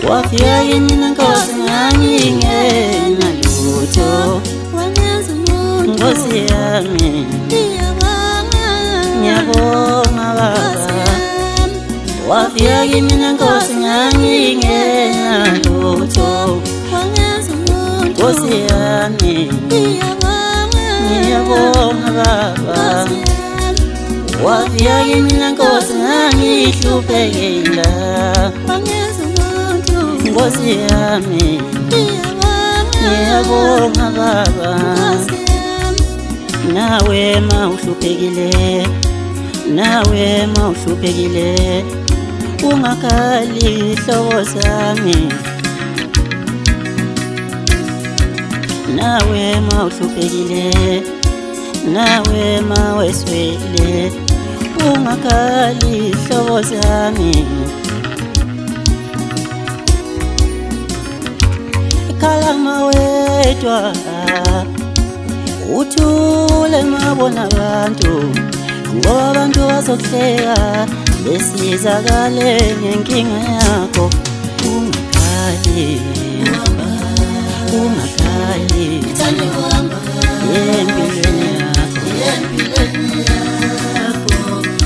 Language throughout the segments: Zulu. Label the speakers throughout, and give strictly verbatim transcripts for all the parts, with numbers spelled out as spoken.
Speaker 1: wafika yini nenkosi ngangingena lutho Nkosi yami ngiyabonga baba wafika kimi nenkosi ngangingena lutho Nkosi yami ngiyabonga baba wafika kimi nenkosi ngangihluphekela Nkosi yami ngiyabonga baba nawe mawuhluphekile nawe mawuhluphekile ungakhali hlobo sami nawe mawuhluphekile nawe maweswele ungakhali hlobo sami khala mawedwa uthule mabona abantu ngoba abantu bazokuhleka besizakale ngenkinga yakho ungakhali ungakhali empilweni yakho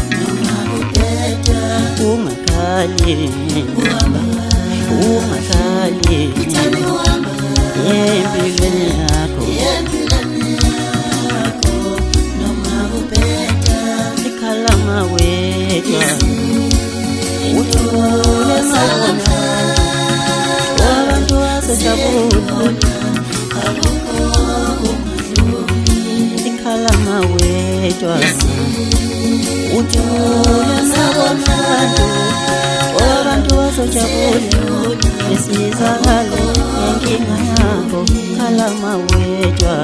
Speaker 1: ungakhali ungakhali empilweni yakho ikhalama wedwa uthule mabona wabantu basejabula ikhalama wedwa uthule mabona wabantu basejabula besizakale ngenkinga yakho ikhalama wedwa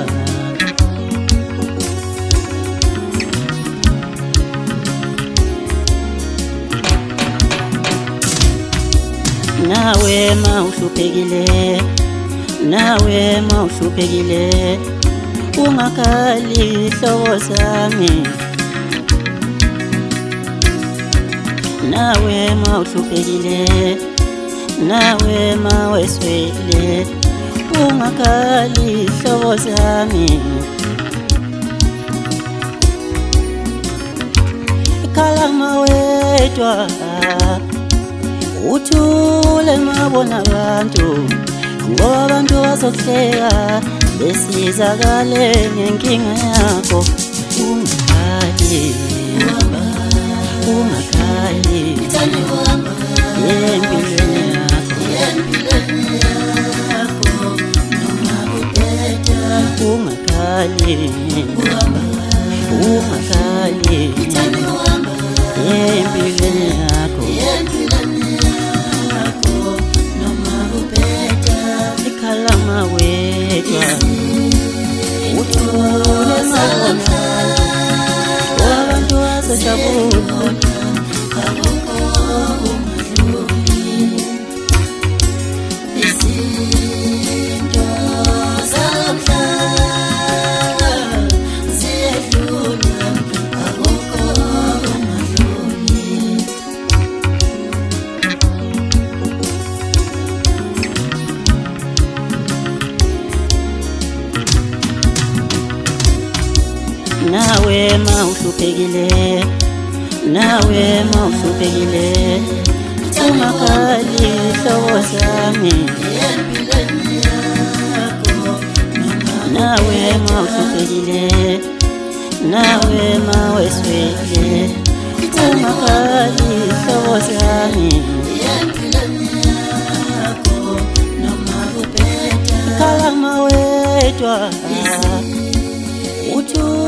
Speaker 1: nawe mawuhluphekile nawe mawuhluphekile ungakhali hlobo sami nawe mawuhluphekile nawe maweswele ungakhali hlobo sami khalama wedwa uthule mabona abantu ngoba abantu bazokuhleka besizakale ngenkinga yakho ungakhali ungakhali empilweni yakho ungakhali ungakhali empilweni yakho ikhalama wedwa uthule mabona wabantu basejabula izinto zamhlaba ziyedlula akukho okungadluli nawe mawuhluphekile nawe mawuhluphekile ungakhali hlobo sami nawe mawuhluphekile nawe maweswele ungakhali hlobo sami khalama wedwa uthule